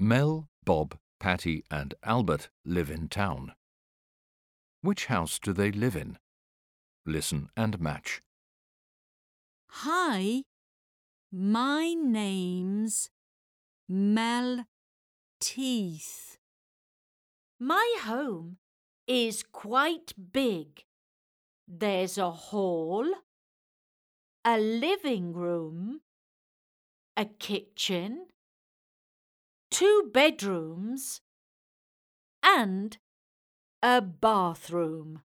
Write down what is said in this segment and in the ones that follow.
Mel, Bob, Patty and Albert live in town. Which house do they live in? Listen and match. Hi, my name's Mel Teeth. My home is quite big. There's a hall, a living room, a kitchen, 2 bedrooms, and a bathroom.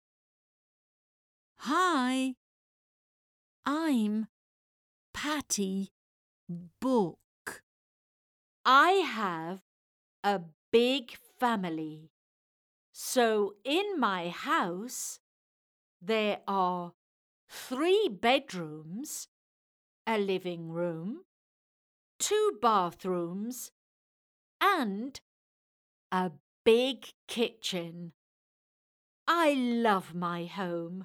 Hi, I'm Patty Book. I have a big family. So in my house, there are 3 bedrooms, a living room, 2 bathrooms, and a big kitchen. I love my home.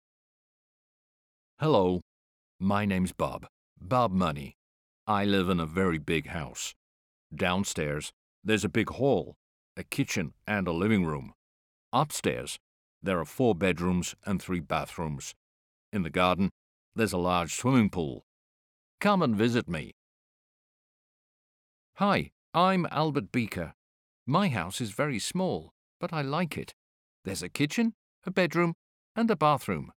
Hello, my name's Bob. Bob Money. I live in a very big house. Downstairs, there's a big hall, a kitchen and a living room. Upstairs, there are 4 bedrooms and 3 bathrooms. In the garden, there's a large swimming pool. Come and visit me. Hi, I'm Albert Beaker. My house is very small, but I like it. There's a kitchen, a bedroom, and a bathroom.